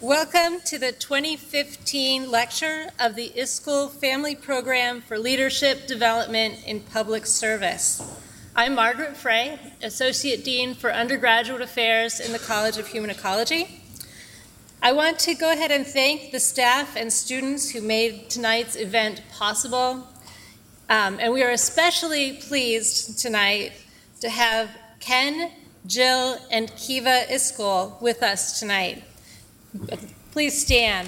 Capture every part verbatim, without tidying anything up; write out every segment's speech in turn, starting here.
Welcome to the twenty fifteen lecture of the ISKCOL Family Program for Leadership Development in Public Service. I'm Margaret Frey, Associate Dean for Undergraduate Affairs in the College of Human Ecology. I want to go ahead and thank the staff and students who made tonight's event possible. Um, and we are especially pleased tonight to have Ken, Jill, and Kiva ISKCOL with us tonight. Please stand.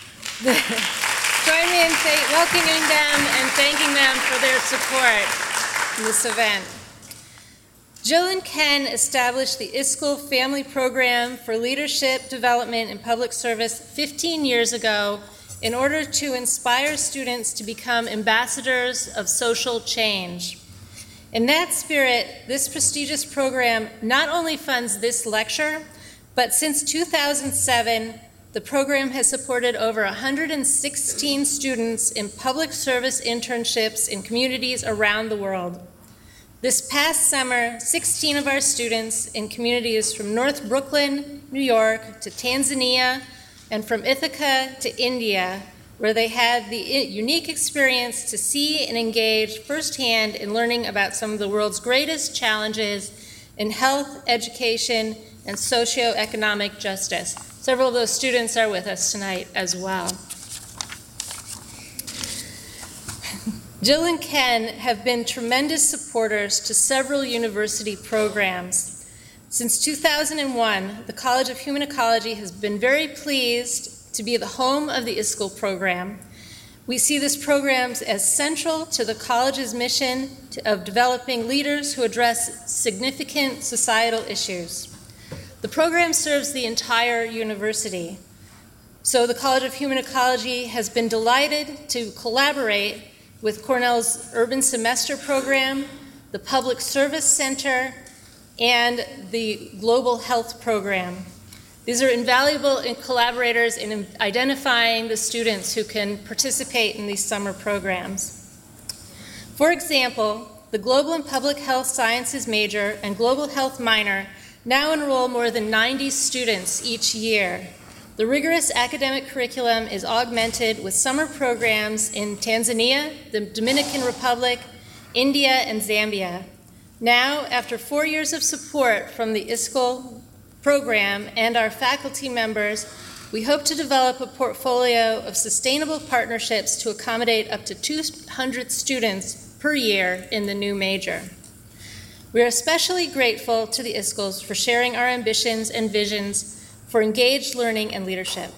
Join me in say, welcoming them and thanking them for their support in this event. Jill and Ken established the ISKCOL Family Program for Leadership Development in Public Service fifteen years ago in order to inspire students to become ambassadors of social change. In that spirit, this prestigious program not only funds this lecture, but since two thousand seven, the program has supported over one hundred sixteen students in public service internships in communities around the world. This past summer, sixteen of our students in communities from North Brooklyn, New York, to Tanzania, and from Ithaca to India, where they had the unique experience to see and engage firsthand in learning about some of the world's greatest challenges in health, education, and socioeconomic justice. Several of those students are with us tonight as well. Jill and Ken have been tremendous supporters to several university programs. Since two thousand one, the College of Human Ecology has been very pleased to be the home of the ISKCOL program. We see this program as central to the college's mission to, of developing leaders who address significant societal issues. The program serves the entire university. So the College of Human Ecology has been delighted to collaborate with Cornell's Urban Semester Program, the Public Service Center, and the Global Health Program. These are invaluable collaborators in identifying the students who can participate in these summer programs. For example, the Global and Public Health Sciences major and Global Health minor now enroll more than ninety students each year. The rigorous academic curriculum is augmented with summer programs in Tanzania, the Dominican Republic, India, and Zambia. Now, after four years of support from the ISKCOL program and our faculty members, we hope to develop a portfolio of sustainable partnerships to accommodate up to two hundred students per year in the new major. We are especially grateful to the ISKCOLs for sharing our ambitions and visions for engaged learning and leadership.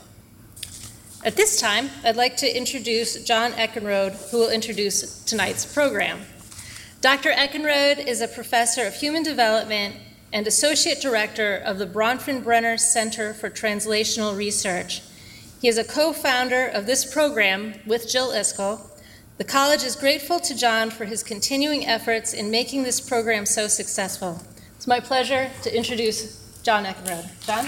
At this time, I'd like to introduce John Eckenrode, who will introduce tonight's program. Doctor Eckenrode is a professor of human development and associate director of the Bronfenbrenner Center for Translational Research. He is a co-founder of this program with Jill ISKCOL. The college is grateful to John for his continuing efforts in making this program so successful. It's my pleasure to introduce John Eckenrode. John?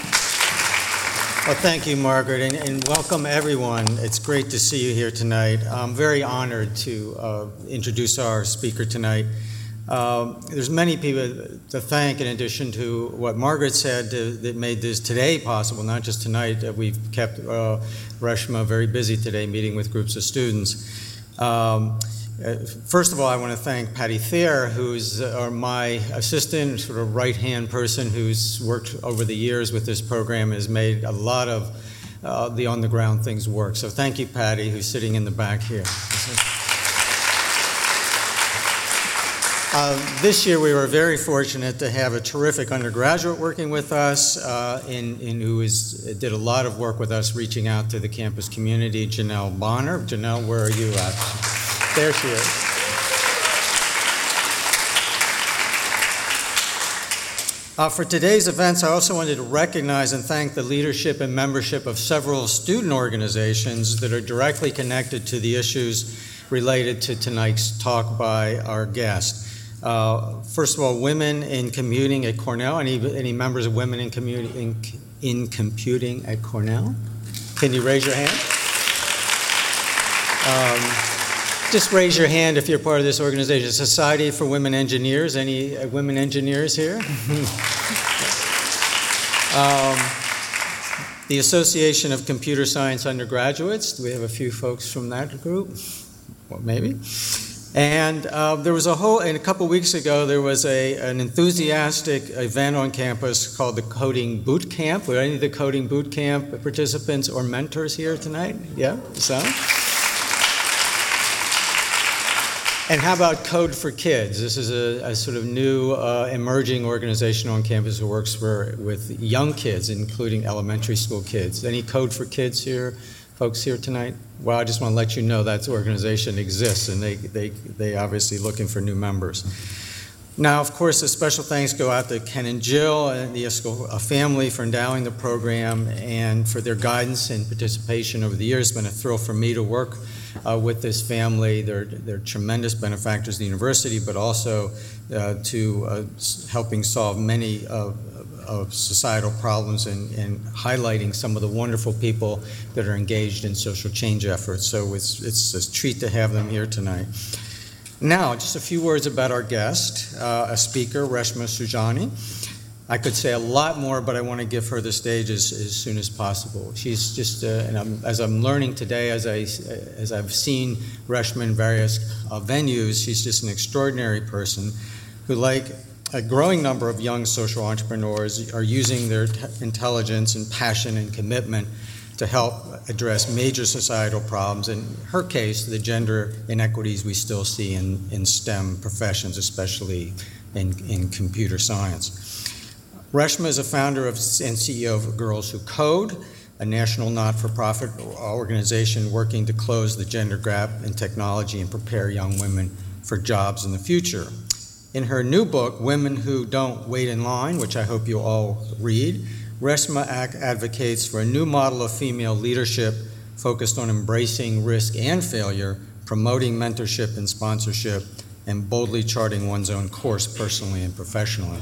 Well, thank you, Margaret, and, and welcome everyone. It's great to see you here tonight. I'm very honored to uh, introduce our speaker tonight. Uh, there's many people to thank in addition to what Margaret said uh, that made this today possible, not just tonight. Uh, we've kept uh, Reshma very busy today meeting with groups of students. Um, uh, first of all, I want to thank Patty Thayer, who's uh, my assistant, sort of right-hand person who's worked over the years with this program, has made a lot of uh, the on-the-ground things work. So thank you, Patty, who's sitting in the back here. Uh, this year, we were very fortunate to have a terrific undergraduate working with us, uh, in, in who is, did a lot of work with us reaching out to the campus community, Janelle Bonner. Janelle, where are you at? There she is. Uh, for today's events, I also wanted to recognize and thank the leadership and membership of several student organizations that are directly connected to the issues related to tonight's talk by our guest. Uh, first of all, Women in Computing at Cornell. Any, any members of Women in, Commu- in, in Computing at Cornell? Can you raise your hand? Um, just raise your hand if you're part of this organization. Society for Women Engineers. Any uh, women engineers here? um, the Association of Computer Science Undergraduates. Do we have a few folks from that group? Well, maybe. And uh, there was a whole, and a couple weeks ago, there was a, an enthusiastic event on campus called the Coding Boot Camp. Were any of the Coding Boot Camp participants or mentors here tonight? Yeah, some? And how about Code for Kids? This is a, a sort of new uh, emerging organization on campus who works for, with young kids, including elementary school kids. Any Code for Kids here, folks here tonight? Well, I just want to let you know that organization exists, and they, they, they obviously looking for new members. Now, of course, a special thanks go out to Ken and Jill and the ISCL family for endowing the program and for their guidance and participation over the years. It's been a thrill for me to work Uh, with this family. They're, they're tremendous benefactors of the university, but also uh, to uh, helping solve many of, of societal problems and, and highlighting some of the wonderful people that are engaged in social change efforts. So it's, it's a treat to have them here tonight. Now, just a few words about our guest, uh, a speaker, Reshma Saujani. I could say a lot more, but I want to give her the stage as, as soon as possible. She's just, uh, and I'm, as I'm learning today, as, I, as I've seen Reshma in various uh, venues, she's just an extraordinary person who, like a growing number of young social entrepreneurs, are using their intelligence and passion and commitment to help address major societal problems. In her case, the gender inequities we still see in, in STEM professions, especially in, in computer science. Reshma is a founder of and C E O of Girls Who Code, a national not-for-profit organization working to close the gender gap in technology and prepare young women for jobs in the future. In her new book, Women Who Don't Wait in Line, which I hope you'll all read, Reshma advocates for a new model of female leadership focused on embracing risk and failure, promoting mentorship and sponsorship, and boldly charting one's own course personally and professionally.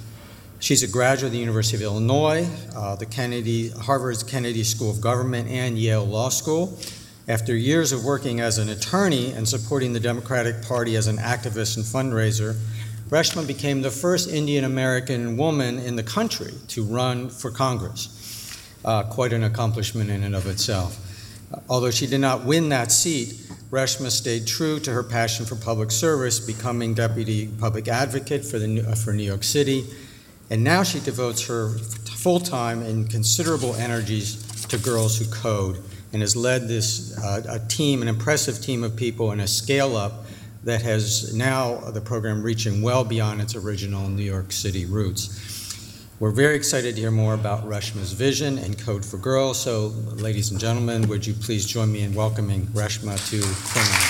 She's a graduate of the University of Illinois, uh, the Kennedy, Harvard's Kennedy School of Government, and Yale Law School. After years of working as an attorney and supporting the Democratic Party as an activist and fundraiser, Reshma became the first Indian American woman in the country to run for Congress. Uh, quite an accomplishment in and of itself. Uh, although she did not win that seat, Reshma stayed true to her passion for public service, becoming Deputy Public Advocate for, the, uh, for New York City. And now she devotes her full-time and considerable energies to Girls Who Code and has led this uh, a team, an impressive team of people in a scale-up that has now the program reaching well beyond its original New York City roots. We're very excited to hear more about Reshma's vision and Code for Girls. So, ladies and gentlemen, would you please join me in welcoming Reshma to Finland.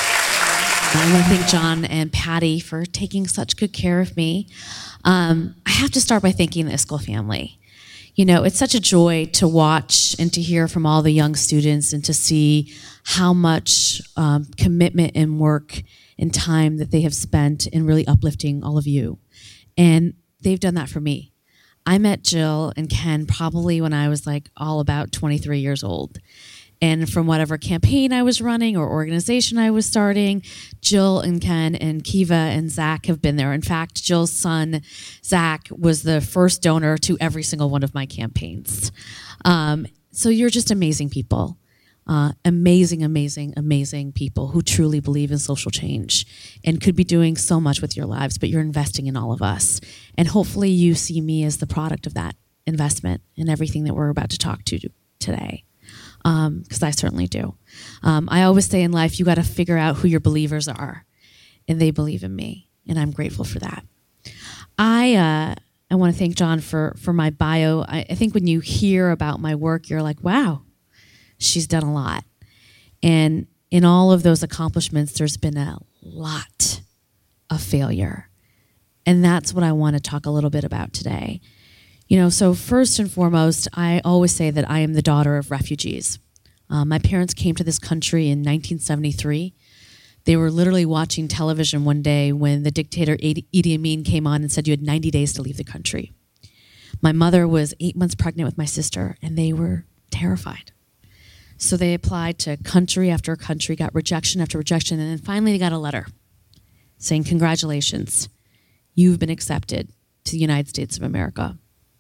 I want to thank John and Patty for taking such good care of me. Um, I have to start by thanking the ISCL family. You know, it's such a joy to watch and to hear from all the young students and to see how much um, commitment and work and time that they have spent in really uplifting all of you. And they've done that for me. I met Jill and Ken probably when I was like all about twenty-three years old. And from whatever campaign I was running or organization I was starting, Jill and Ken and Kiva and Zach have been there. In fact, Jill's son, Zach, was the first donor to every single one of my campaigns. Um, so you're just amazing people. Uh, amazing, amazing, amazing people who truly believe in social change and could be doing so much with your lives, but you're investing in all of us. And hopefully you see me as the product of that investment in everything that we're about to talk to today. Because um, I certainly do. Um, I always say in life, you got to figure out who your believers are, and they believe in me, and I'm grateful for that. I uh, I want to thank John for for my bio. I, I think when you hear about my work, you're like, wow, she's done a lot. And in all of those accomplishments, there's been a lot of failure, and that's what I want to talk a little bit about today. You know, so first and foremost, I always say that I am the daughter of refugees. Um, my parents came to this country in nineteen seventy-three. They were literally watching television one day when the dictator Idi Amin came on and said you had ninety days to leave the country. My mother was eight months pregnant with my sister, and they were terrified. So they applied to country after country, got rejection after rejection, and then finally they got a letter saying, congratulations, you've been accepted to the United States of America.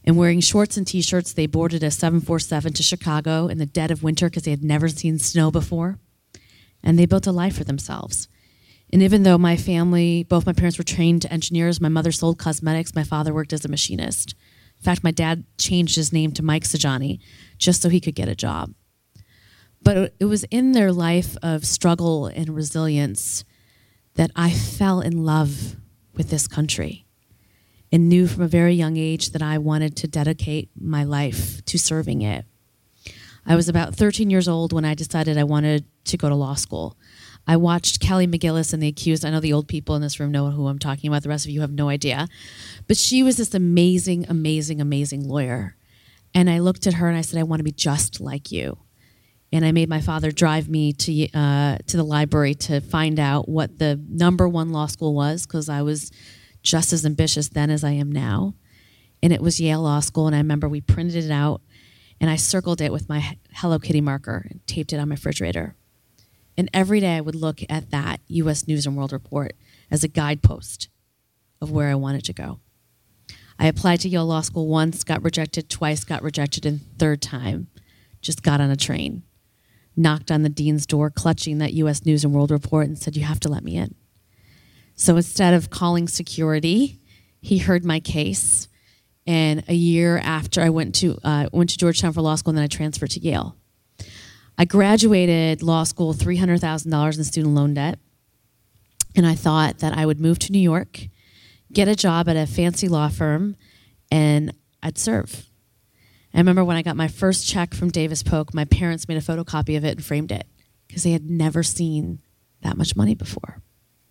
And wearing shorts and T-shirts, they boarded a seven forty-seven to Chicago in the dead of winter because they had never seen snow before. And they built a life for themselves. And even though my family, both my parents were trained engineers, my mother sold cosmetics, my father worked as a machinist. In fact, my dad changed his name to Mike Sajani just so he could get a job. But it was in their life of struggle and resilience that I fell in love with this country and knew from a very young age that I wanted to dedicate my life to serving it. I was about thirteen years old when I decided I wanted to go to law school. I watched Kelly McGillis and The Accused. I know the old people in this room know who I'm talking about. The rest of you have no idea. But she was this amazing, amazing, amazing lawyer. And I looked at her and I said, I want to be just like you. And I made my father drive me to uh, to the library to find out what the number one law school was, because I was just as ambitious then as I am now. And it was Yale Law School, and I remember we printed it out, and I circled it with my Hello Kitty marker and taped it on my refrigerator. And every day I would look at that U S News and World Report as a guidepost of where I wanted to go. I applied to Yale Law School once, got rejected twice, got rejected a third time, just got on a train, knocked on the dean's door, clutching that U S News and World Report, and said, you have to let me in. So instead of calling security, he heard my case. And a year after, I went to uh, went to Georgetown for law school, and then I transferred to Yale. I graduated law school three hundred thousand dollars in student loan debt, and I thought that I would move to New York, get a job at a fancy law firm, and I'd serve. I remember when I got my first check from Davis Polk, my parents made a photocopy of it and framed it because they had never seen that much money before.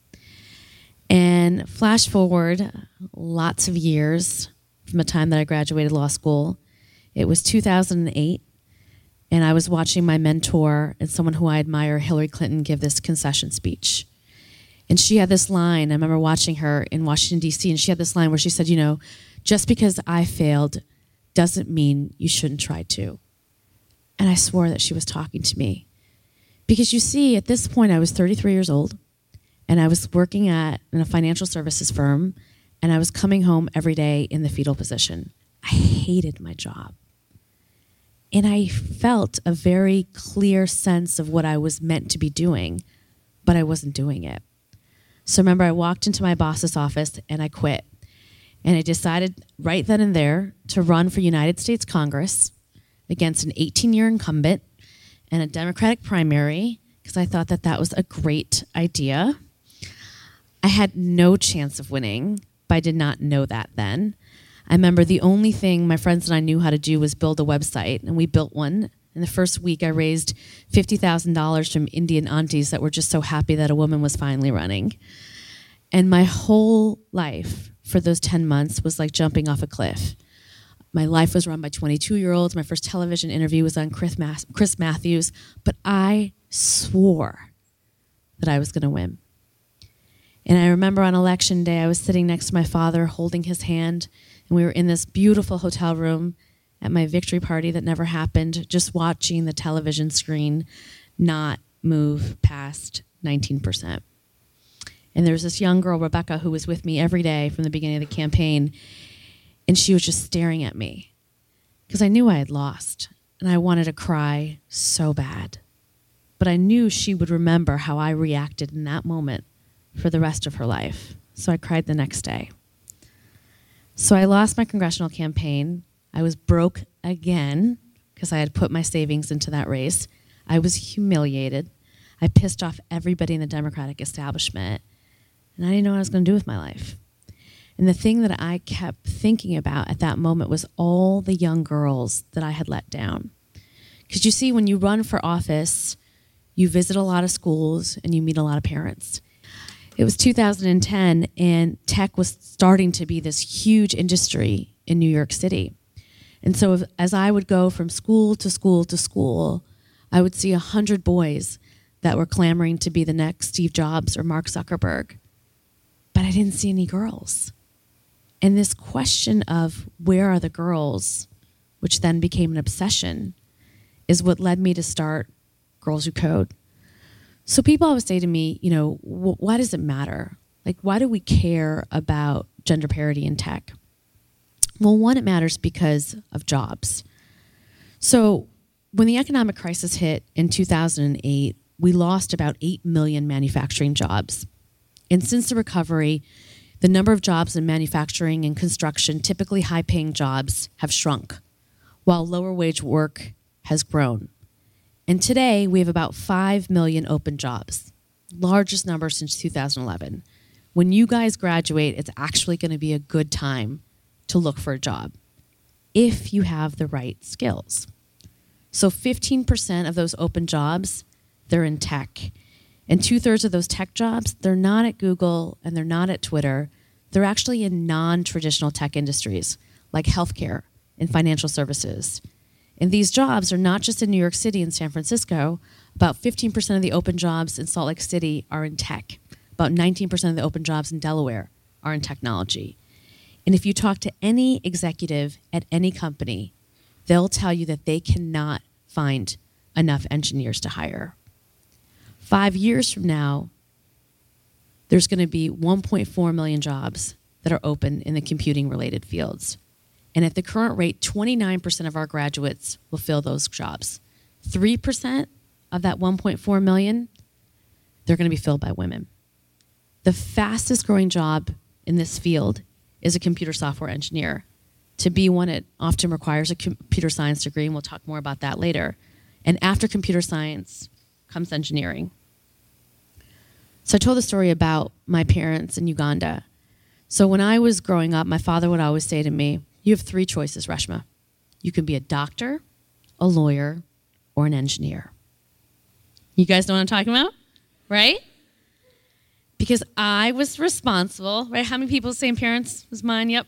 And flash forward lots of years from the time that I graduated law school. It was two thousand eight, and I was watching my mentor and someone who I admire, Hillary Clinton, give this concession speech. And she had this line, I remember watching her in Washington, D C, and she had this line where she said, you know, just because I failed doesn't mean you shouldn't try to. And I swore that she was talking to me. Because you see, at this point, I was thirty-three years old, and I was working at in a financial services firm, and I was coming home every day in the fetal position. I hated my job. And I felt a very clear sense of what I was meant to be doing, but I wasn't doing it. So remember, I walked into my boss's office and I quit. And I decided right then and there to run for United States Congress against an eighteen-year incumbent and a Democratic primary, because I thought that that was a great idea. I had no chance of winning, but I did not know that then. I remember the only thing my friends and I knew how to do was build a website, and we built one. In the first week, I raised fifty thousand dollars from Indian aunties that were just so happy that a woman was finally running. And my whole life for those ten months was like jumping off a cliff. My life was run by twenty-two-year-olds. My first television interview was on Chris, Mas- Chris Matthews, but I swore that I was going to win. And I remember on election day, I was sitting next to my father holding his hand, and we were in this beautiful hotel room at my victory party that never happened, just watching the television screen not move past nineteen percent. And there was this young girl, Rebecca, who was with me every day from the beginning of the campaign, and she was just staring at me because I knew I had lost, and I wanted to cry so bad. But I knew she would remember how I reacted in that moment for the rest of her life. So I cried the next day. So I lost my congressional campaign. I was broke again because I had put my savings into that race. I was humiliated. I pissed off everybody in the Democratic establishment, and I didn't know what I was going to do with my life. And the thing that I kept thinking about at that moment was all the young girls that I had let down. Because you see, when you run for office, you visit a lot of schools and you meet a lot of parents. It was two thousand ten, and tech was starting to be this huge industry in New York City. And so if, as I would go from school to school to school, I would see a hundred boys that were clamoring to be the next Steve Jobs or Mark Zuckerberg. But I didn't see any girls. And this question of where are the girls, which then became an obsession, is what led me to start Girls Who Code. So people always say to me, you know, why does it matter? Like, why do we care about gender parity in tech? Well, one, it matters because of jobs. So when the economic crisis hit in two thousand eight, we lost about eight million manufacturing jobs. And since the recovery, the number of jobs in manufacturing and construction, typically high-paying jobs, have shrunk, while lower-wage work has grown. And today, we have about five million open jobs, largest number since two thousand eleven. When you guys graduate, it's actually going to be a good time to look for a job if you have the right skills. So fifteen percent of those open jobs, they're in tech. And two-thirds of those tech jobs, they're not at Google and they're not at Twitter. They're actually in non-traditional tech industries like healthcare and financial services. And these jobs are not just in New York City and San Francisco. About fifteen percent of the open jobs in Salt Lake City are in tech. About nineteen percent of the open jobs in Delaware are in technology. And if you talk to any executive at any company, they'll tell you that they cannot find enough engineers to hire. Five years from now, there's going to be one point four million jobs that are open in the computing-related fields. And at the current rate, twenty-nine percent of our graduates will fill those jobs. three percent of that one point four million, they're going to be filled by women. The fastest growing job in this field is a computer software engineer. To be one, it often requires a computer science degree, and we'll talk more about that later. And after computer science comes engineering. So I told the story about my parents in Uganda. So when I was growing up, my father would always say to me, you have three choices, Reshma. You can be a doctor, a lawyer, or an engineer. You guys know what I'm talking about, right? Because I was responsible, right? How many people, same parents as mine? Yep.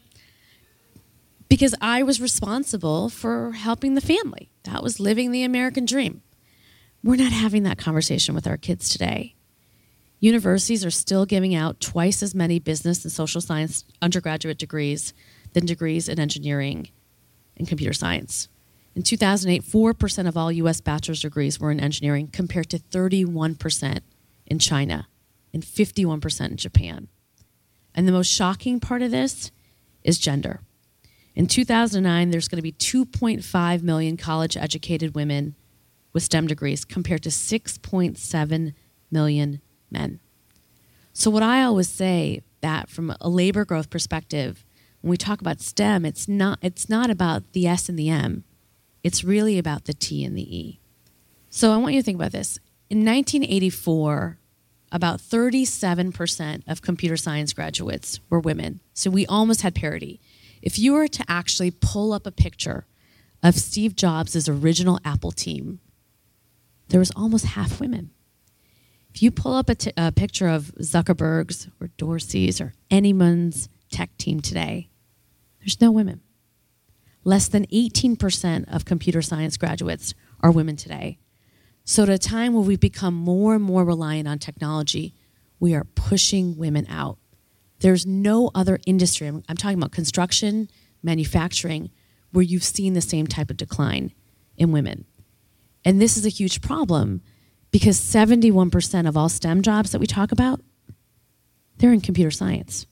Because I was responsible for helping the family. That was living the American dream. We're not having that conversation with our kids today. Universities are still giving out twice as many business and social science undergraduate degrees than degrees in engineering and computer science. In two thousand eight, four percent of all U S bachelor's degrees were in engineering compared to thirty-one percent in China and fifty-one percent in Japan. And the most shocking part of this is gender. In two thousand nine, there's going to be two point five million college-educated women with STEM degrees compared to six point seven million men. So what I always say that from a labor growth perspective, when we talk about STEM, it's not, it's not about the S and the M. It's really about the T and the E. So I want you to think about this. In nineteen eighty-four, about thirty-seven percent of computer science graduates were women. So we almost had parity. If you were to actually pull up a picture of Steve Jobs' original Apple team, there was almost half women. If you pull up a, t- a picture of Zuckerberg's or Dorsey's or anyone's tech team today, there's no women. Less than eighteen percent of computer science graduates are women today. So at a time where we've become more and more reliant on technology, we are pushing women out. There's no other industry, I'm, I'm talking about construction, manufacturing, where you've seen the same type of decline in women. And this is a huge problem because seventy-one percent of all STEM jobs that we talk about, they're in computer science.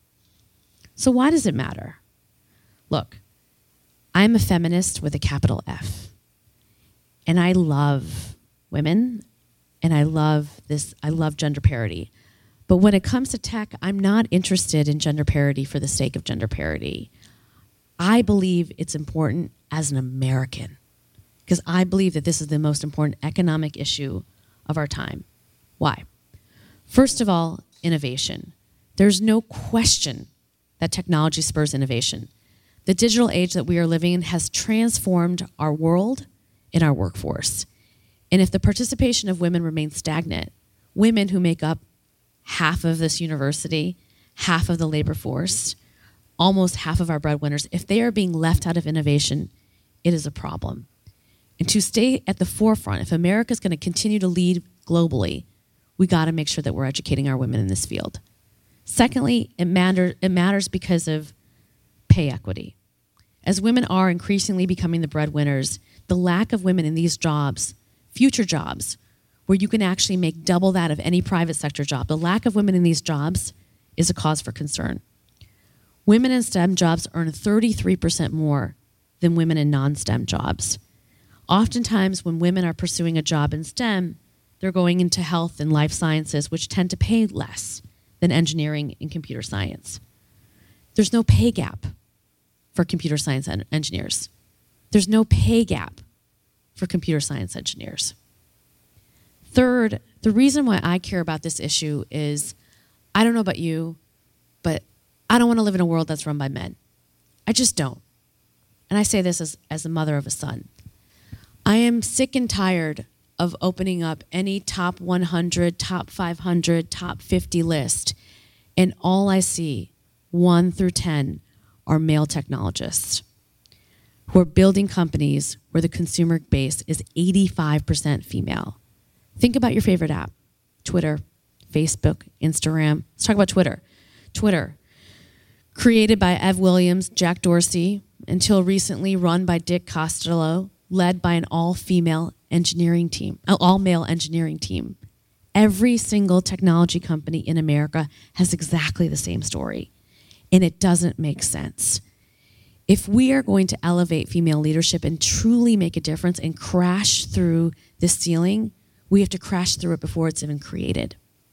So why does it matter? Look, I'm a feminist with a capital F. And I love women, and I love this, I love gender parity. But when it comes to tech, I'm not interested in gender parity for the sake of gender parity. I believe it's important as an American, because I believe that this is the most important economic issue of our time. Why? First of all, innovation. There's no question that technology spurs innovation. The digital age that we are living in has transformed our world and our workforce. And if the participation of women remains stagnant, women who make up half of this university, half of the labor force, almost half of our breadwinners, if they are being left out of innovation, it is a problem. And to stay at the forefront, if America is going to continue to lead globally, we got to make sure that we're educating our women in this field. Secondly, it, matter, it matters because of pay equity. As women are increasingly becoming the breadwinners, the lack of women in these jobs, future jobs, where you can actually make double that of any private sector job, the lack of women in these jobs is a cause for concern. Women in STEM jobs earn thirty-three percent more than women in non-STEM jobs. Oftentimes, when women are pursuing a job in STEM, they're going into health and life sciences, which tend to pay less than engineering and computer science. There's no pay gap for computer science en- engineers. There's no pay gap for computer science engineers. Third, the reason why I care about this issue is, I don't know about you, but I don't want to live in a world that's run by men. I just don't. And I say this as, as a mother of a son. I am sick and tired of opening up any top one hundred, top five hundred, top fifty list, and all I see, one through ten, are male technologists who are building companies where the consumer base is eighty-five percent female. Think about your favorite app: Twitter, Facebook, Instagram. Let's talk about Twitter. Twitter, created by Ev Williams, Jack Dorsey, until recently run by Dick Costolo, led by an all-female engineering team, an all-male engineering team. Every single technology company in America has exactly the same story, and it doesn't make sense. If we are going to elevate female leadership and truly make a difference and crash through this ceiling, we have to crash through it before it's even created.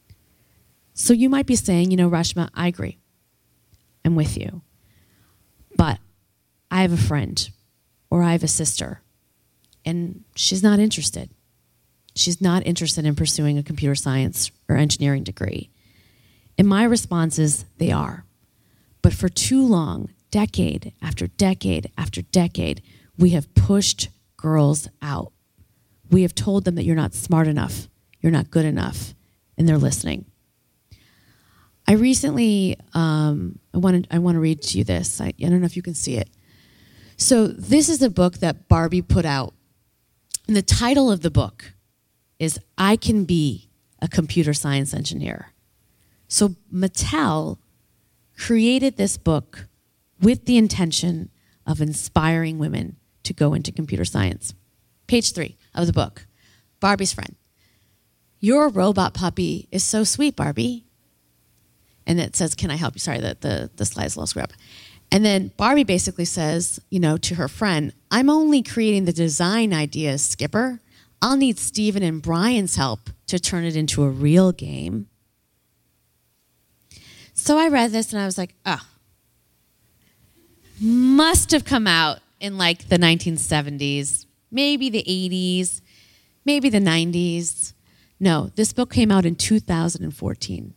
So you might be saying, you know, Reshma, I agree. I'm with you. But I have a friend or I have a sister, and she's not interested. She's not interested in pursuing a computer science or engineering degree. And my response is, they are. But for too long, decade after decade after decade, we have pushed girls out. We have told them that you're not smart enough, you're not good enough, and they're listening. I recently, um, I want to I want to read to you this. I, I don't know if you can see it. So this is a book that Barbie put out. And the title of the book is I Can Be a Computer Science Engineer. So Mattel created this book with the intention of inspiring women to go into computer science. Page three of the book, Barbie's friend. Your robot puppy is so sweet, Barbie. And it says, can I help you? Sorry, the, the, the slide's a little screwed up. And then Barbie basically says, you know, to her friend, I'm only creating the design ideas, Skipper. I'll need Steven and Brian's help to turn it into a real game. So I read this and I was like, oh, must have come out in like the nineteen seventies, maybe the eighties, maybe the nineties. No, this book came out in two thousand fourteen.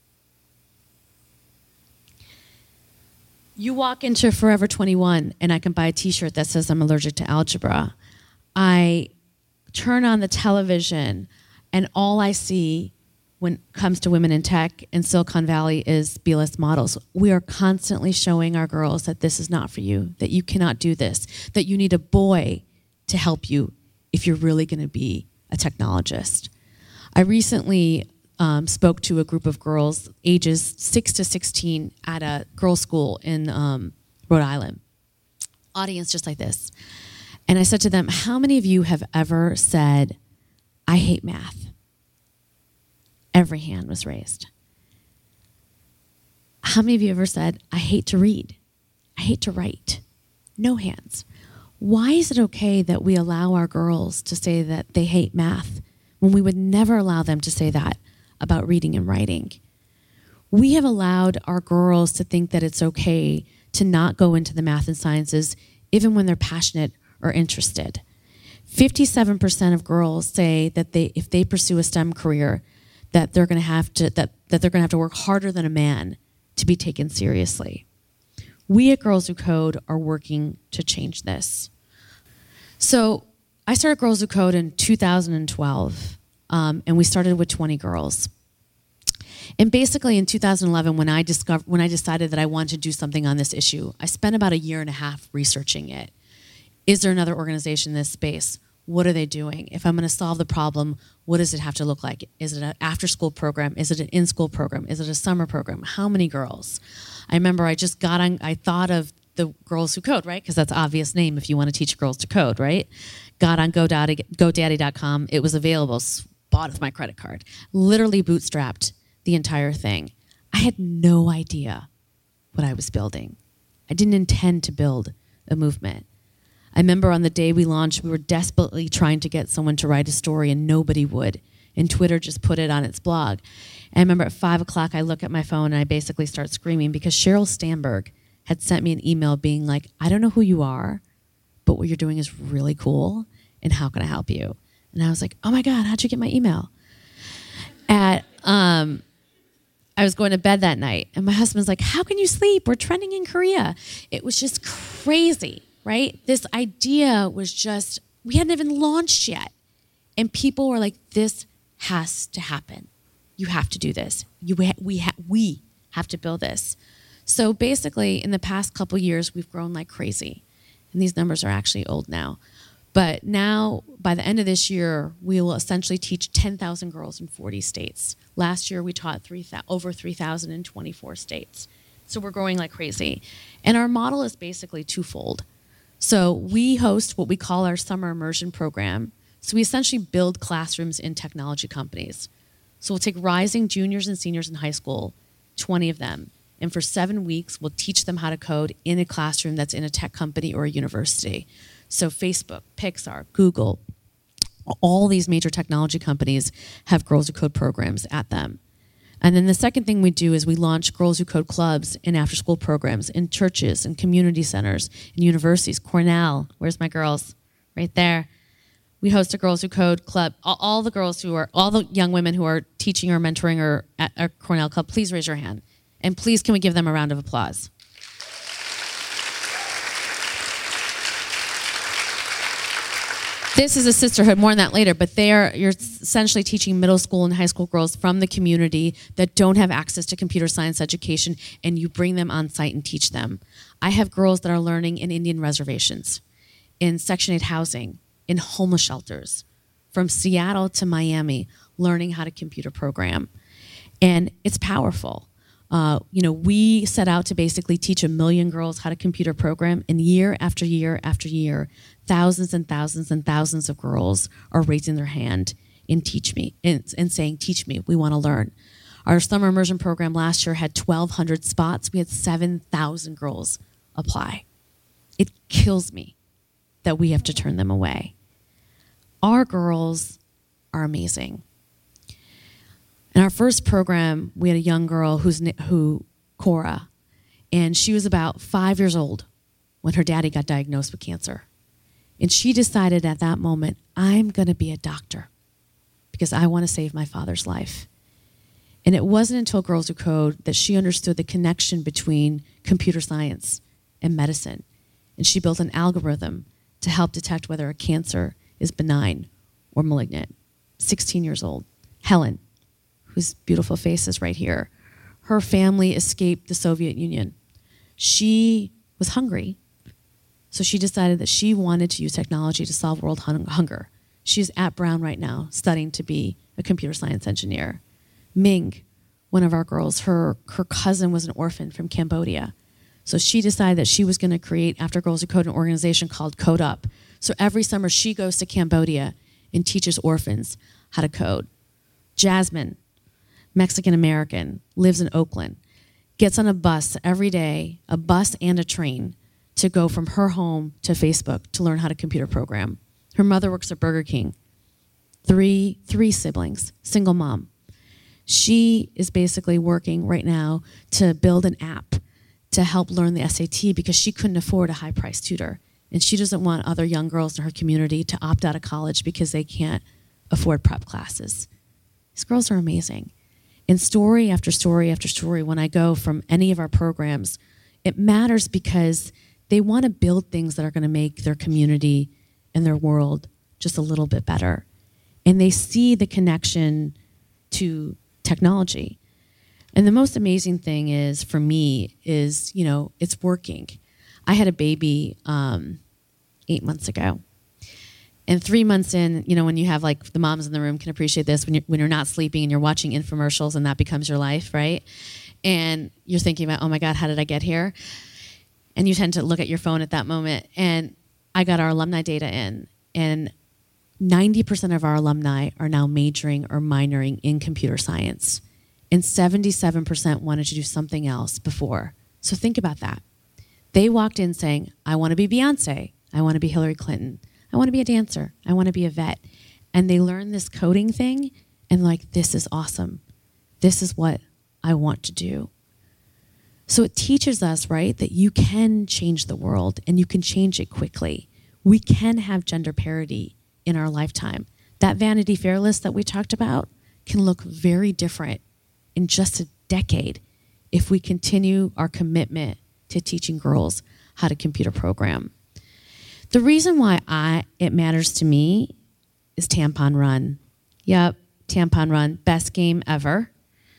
You walk into Forever twenty-one and I can buy a t-shirt that says I'm allergic to algebra. I turn on the television and all I see when it comes to women in tech in Silicon Valley is B-list models. We are constantly showing our girls that this is not for you, that you cannot do this, that you need a boy to help you if you're really going to be a technologist. I recently Um, spoke to a group of girls ages six to sixteen at a girls' school in um, Rhode Island. Audience just like this. And I said to them, how many of you have ever said, I hate math? Every hand was raised. How many of you ever said, I hate to read? I hate to write? No hands. Why is it okay that we allow our girls to say that they hate math when we would never allow them to say that about reading and writing? We have allowed our girls to think that it's okay to not go into the math and sciences even when they're passionate or interested. fifty-seven percent of girls say that they, if they pursue a STEM career, that they're going to have to that, that they're going to have to work harder than a man to be taken seriously. We at Girls Who Code are working to change this. So I started Girls Who Code in two thousand twelve. Um, and we started with twenty girls. And basically in two thousand eleven, when I discovered, when I decided that I wanted to do something on this issue, I spent about a year and a half researching it. Is there another organization in this space? What are they doing? If I'm going to solve the problem, what does it have to look like? Is it an after-school program? Is it an in-school program? Is it a summer program? How many girls? I remember I just got on, I thought of the Girls Who Code, right? Because that's an obvious name if you want to teach girls to code, right? Got on GoDaddy dot com. It was available. Bought with my credit card, literally bootstrapped the entire thing. I had no idea what I was building. I didn't intend to build a movement. I remember on the day we launched, we were desperately trying to get someone to write a story, and nobody would. And Twitter just put it on its blog. And I remember at five o'clock, I look at my phone and I basically start screaming because Sheryl Sandberg had sent me an email being like, I don't know who you are, but what you're doing is really cool, and how can I help you? And I was like, oh my God, how'd you get my email? At, um, I was going to bed that night, and my husband's like, how can you sleep? We're trending in Korea. It was just crazy, right? This idea was just, we hadn't even launched yet. And people were like, this has to happen. You have to do this. You, we, ha- we have to build this. So basically, in the past couple years, we've grown like crazy. And these numbers are actually old now. But now, by the end of this year, we will essentially teach ten thousand girls in forty states. Last year, we taught three, over three thousand in twenty-four states. So we're growing like crazy. And our model is basically twofold. So we host what we call our summer immersion program. So we essentially build classrooms in technology companies. So we'll take rising juniors and seniors in high school, twenty of them, and for seven weeks, we'll teach them how to code in a classroom that's in a tech company or a university. So Facebook, Pixar, Google, all these major technology companies have Girls Who Code programs at them. And then the second thing we do is we launch Girls Who Code clubs and after-school programs in churches and community centers and universities. Cornell, where's my girls? Right there. We host a Girls Who Code club. All, all the girls who are, all the young women who are teaching or mentoring or at a Cornell club, please raise your hand. And please, can we give them a round of applause? This is a sisterhood, more on that later, but they are, you're essentially teaching middle school and high school girls from the community that don't have access to computer science education, and you bring them on site and teach them. I have girls that are learning in Indian reservations, in Section eight housing, in homeless shelters, from Seattle to Miami, learning how to computer program. And it's powerful. Uh, you know, we set out to basically teach a million girls how to computer program, and year after year after year, thousands and thousands and thousands of girls are raising their hand and teach me, and, and saying, teach me, we want to learn. Our summer immersion program last year had twelve hundred spots. We had seven thousand girls apply. It kills me that we have to turn them away. Our girls are amazing. In our first program, we had a young girl who's who, Cora, and she was about five years old when her daddy got diagnosed with cancer. And she decided at that moment, I'm going to be a doctor because I want to save my father's life. And it wasn't until Girls Who Code that she understood the connection between computer science and medicine. And she built an algorithm to help detect whether a cancer is benign or malignant. sixteen years old. Helen, whose beautiful face is right here. Her family escaped the Soviet Union. She was hungry, so she decided that she wanted to use technology to solve world hung- hunger. She's at Brown right now, studying to be a computer science engineer. Ming, one of our girls, her, her cousin was an orphan from Cambodia. So she decided that she was going to create, after Girls Who Code, an organization called Code Up. So every summer she goes to Cambodia and teaches orphans how to code. Jasmine, Mexican-American, lives in Oakland, gets on a bus every day, a bus and a train, to go from her home to Facebook to learn how to computer program. Her mother works at Burger King. Three, three siblings, single mom. She is basically working right now to build an app to help learn the S A T because she couldn't afford a high-priced tutor. And she doesn't want other young girls in her community to opt out of college because they can't afford prep classes. These girls are amazing. And story after story after story, when I go from any of our programs, it matters because they want to build things that are going to make their community and their world just a little bit better. And they see the connection to technology. And the most amazing thing is, for me, is, you know, it's working. I had a baby um, eight months ago. And three months in, you know, when you have, like, the moms in the room can appreciate this, when you're, when you're not sleeping and you're watching infomercials and that becomes your life, right? And you're thinking about, oh my God, how did I get here? And you tend to look at your phone at that moment. And I got our alumni data in, and ninety percent of our alumni are now majoring or minoring in computer science. And seventy-seven percent wanted to do something else before. So think about that. They walked in saying, I want to be Beyonce. I want to be Hillary Clinton. I want to be a dancer. I want to be a vet. And they learn this coding thing and like, this is awesome. This is what I want to do. So it teaches us, right, that you can change the world and you can change it quickly. We can have gender parity in our lifetime. That Vanity Fair list that we talked about can look very different in just a decade if we continue our commitment to teaching girls how to computer program. The reason why I it matters to me is Tampon Run. Yep, Tampon Run, best game ever.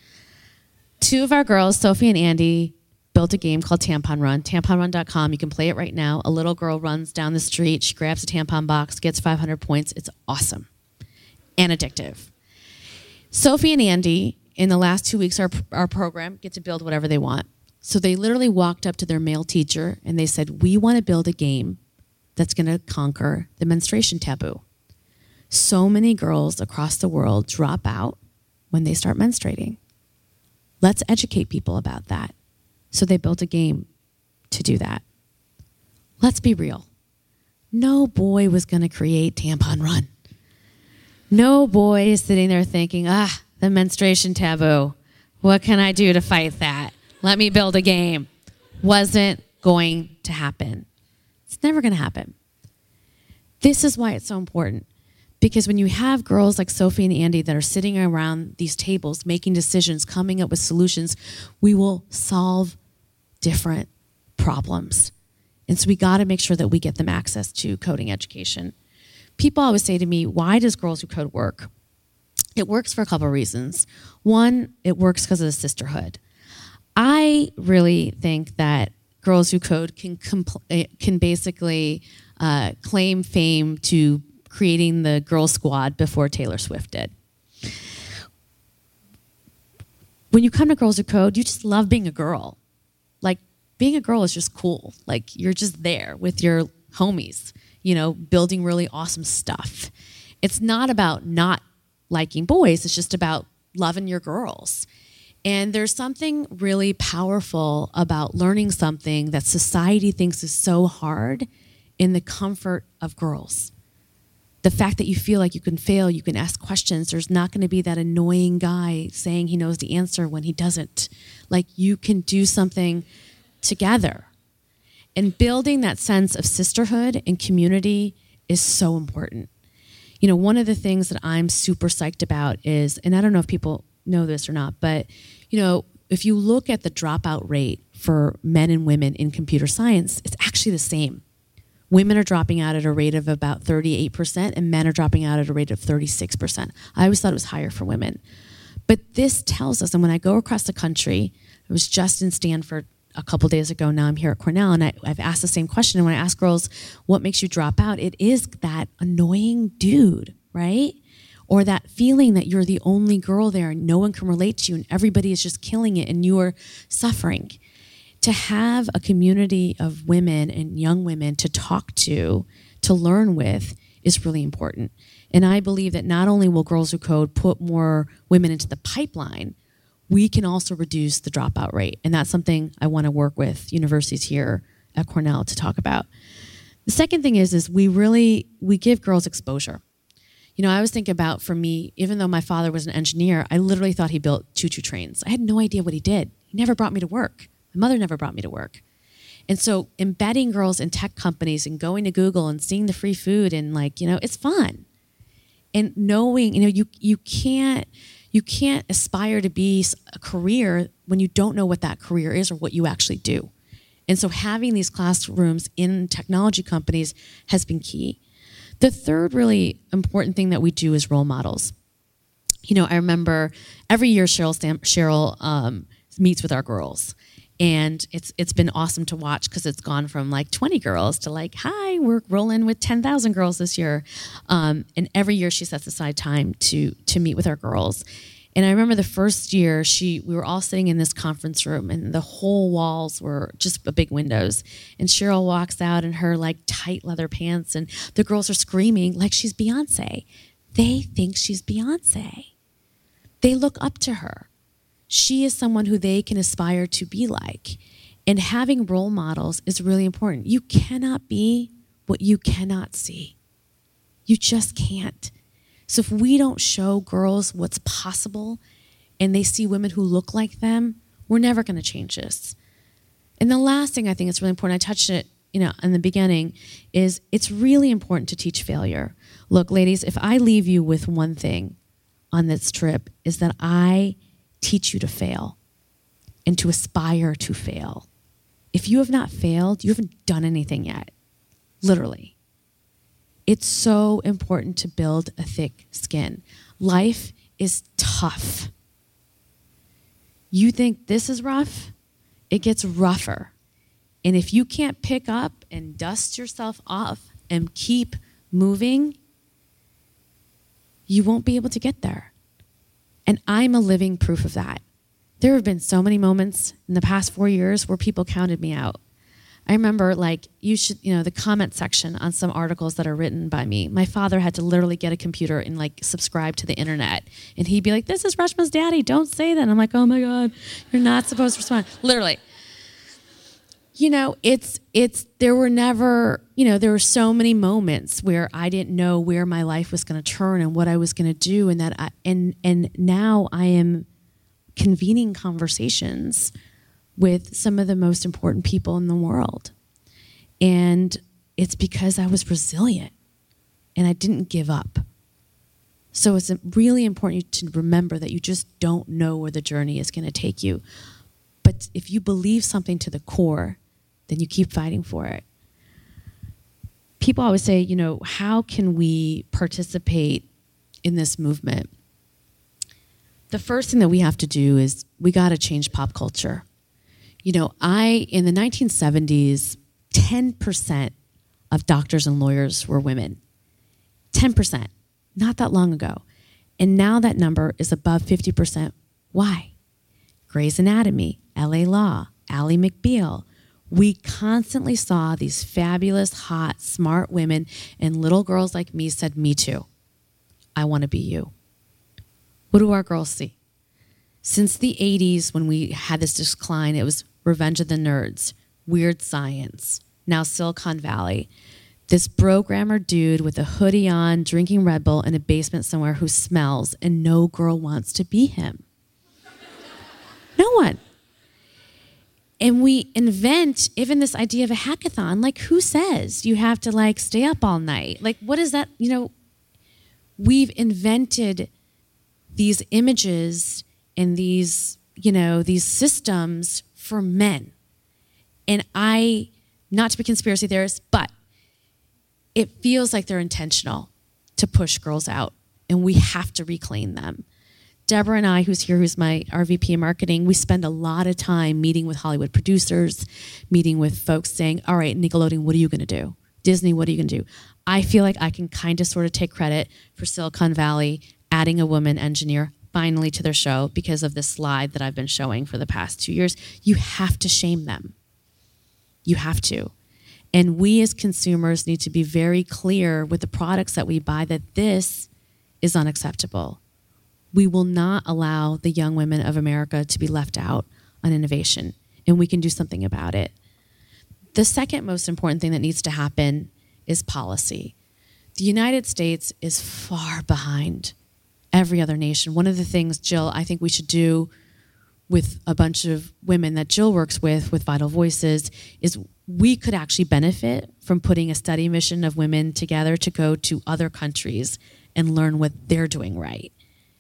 Two of our girls, Sophie and Andy, built a game called Tampon Run, tampon run dot com. You can play it right now. A little girl runs down the street, she grabs a tampon box, gets five hundred points. It's awesome and addictive. Sophie and Andy, in the last two weeks of our, our program, get to build whatever they want. So they literally walked up to their male teacher and they said, we want to build a game that's going to conquer the menstruation taboo. So many girls across the world drop out when they start menstruating. Let's educate people about that. So they built a game to do that. Let's be real. No boy was going to create Tampon Run. No boy is sitting there thinking, ah, the menstruation taboo. What can I do to fight that? Let me build a game. Wasn't going to happen. It's never going to happen. This is why it's so important. Because when you have girls like Sophie and Andy that are sitting around these tables, making decisions, coming up with solutions, we will solve different problems. And so we got to make sure that we get them access to coding education. People always say to me, why does Girls Who Code work? It works for a couple of reasons. One, it works because of the sisterhood. I really think that Girls Who Code can compl- can basically uh, claim fame to creating the Girl Squad before Taylor Swift did. When you come to Girls Who Code, you just love being a girl. Like, being a girl is just cool. Like, you're just there with your homies, you know, building really awesome stuff. It's not about not liking boys. It's just about loving your girls. And there's something really powerful about learning something that society thinks is so hard in the comfort of girls. The fact that you feel like you can fail, you can ask questions. There's not going to be that annoying guy saying he knows the answer when he doesn't. Like, you can do something together. And building that sense of sisterhood and community is so important. You know, one of the things that I'm super psyched about is, and I don't know if people know this or not, but, you know, if you look at the dropout rate for men and women in computer science, it's actually the same. Women are dropping out at a rate of about thirty-eight percent, and men are dropping out at a rate of thirty-six percent. I always thought it was higher for women. But this tells us, and when I go across the country, I was just in Stanford a couple days ago, now I'm here at Cornell, and I, I've asked the same question. And when I ask girls, what makes you drop out? It is that annoying dude, right? Or that feeling that you're the only girl there and no one can relate to you and everybody is just killing it and you are suffering. To have a community of women and young women to talk to, to learn with, is really important. And I believe that not only will Girls Who Code put more women into the pipeline, we can also reduce the dropout rate. And that's something I want to work with universities here at Cornell to talk about. The second thing is, is we really, we give girls exposure. You know, I was thinking about, for me, even though my father was an engineer, I literally thought he built choo-choo trains. I had no idea what he did. He never brought me to work. My mother never brought me to work. And so embedding girls in tech companies and going to Google and seeing the free food and, like, you know, it's fun. And knowing, you know, you you can't you can't aspire to be a career when you don't know what that career is or what you actually do. And so having these classrooms in technology companies has been key. The third really important thing that we do is role models. You know, I remember every year Cheryl Stam- Cheryl um, meets with our girls. And it's it's been awesome to watch because it's gone from like twenty girls to like, hi, we're rolling with ten thousand girls this year. Um, and every year she sets aside time to to meet with our girls. And I remember the first year she we were all sitting in this conference room and the whole walls were just big windows. And Cheryl walks out in her like tight leather pants and the girls are screaming like she's Beyonce. They think she's Beyonce. They look up to her. She is someone who they can aspire to be like. And having role models is really important. You cannot be what you cannot see. You just can't. So if we don't show girls what's possible and they see women who look like them, we're never going to change this. And the last thing I think is really important, I touched it, you know, in the beginning, is it's really important to teach failure. Look, ladies, if I leave you with one thing on this trip, is that I teach you to fail and to aspire to fail. If you have not failed, you haven't done anything yet, literally. It's so important to build a thick skin. Life is tough. You think this is rough? It gets rougher. And if you can't pick up and dust yourself off and keep moving, you won't be able to get there. And I'm a living proof of that. There have been so many moments in the past four years where people counted me out. I remember, like, you should, you know, the comment section on some articles that are written by me. My father had to literally get a computer and, like, subscribe to the internet. And he'd be like, this is Reshma's daddy, don't say that. And I'm like, oh my God, you're not supposed to respond. Literally. You know, it's, it's, there were never, you know, there were so many moments where I didn't know where my life was going to turn and what I was going to do. And that, I, and, and now I am convening conversations with some of the most important people in the world. And it's because I was resilient and I didn't give up. So it's really important to remember that you just don't know where the journey is going to take you. But if you believe something to the core, then you keep fighting for it. People always say, you know, how can we participate in this movement? The first thing that we have to do is we got to change pop culture. You know, I, in the nineteen seventies, ten percent of doctors and lawyers were women. ten percent, not that long ago. And now that number is above fifty percent. Why? Grey's Anatomy, L A Law, Ally McBeal. We constantly saw these fabulous, hot, smart women, and little girls like me said, me too. I want to be you. What do our girls see? Since the eighties, when we had this decline, it was Revenge of the Nerds, Weird Science, now Silicon Valley. This programmer dude with a hoodie on, drinking Red Bull in a basement somewhere who smells, and no girl wants to be him. No one. And we invent even this idea of a hackathon. Like, who says you have to, like, stay up all night? Like, what is that? You know, we've invented these images and these, you know, these systems for men. And I, not to be a conspiracy theorist, but it feels like they're intentional to push girls out, and we have to reclaim them. Deborah and I, who's here, who's my our V P of marketing, we spend a lot of time meeting with Hollywood producers, meeting with folks saying, all right, Nickelodeon, what are you going to do? Disney, what are you going to do? I feel like I can kind of sort of take credit for Silicon Valley adding a woman engineer finally to their show because of this slide that I've been showing for the past two years. You have to shame them. You have to. And we as consumers need to be very clear with the products that we buy that this is unacceptable. We will not allow the young women of America to be left out on innovation, and we can do something about it. The second most important thing that needs to happen is policy. The United States is far behind every other nation. One of the things, Jill, I think we should do with a bunch of women that Jill works with, with Vital Voices, is we could actually benefit from putting a study mission of women together to go to other countries and learn what they're doing right.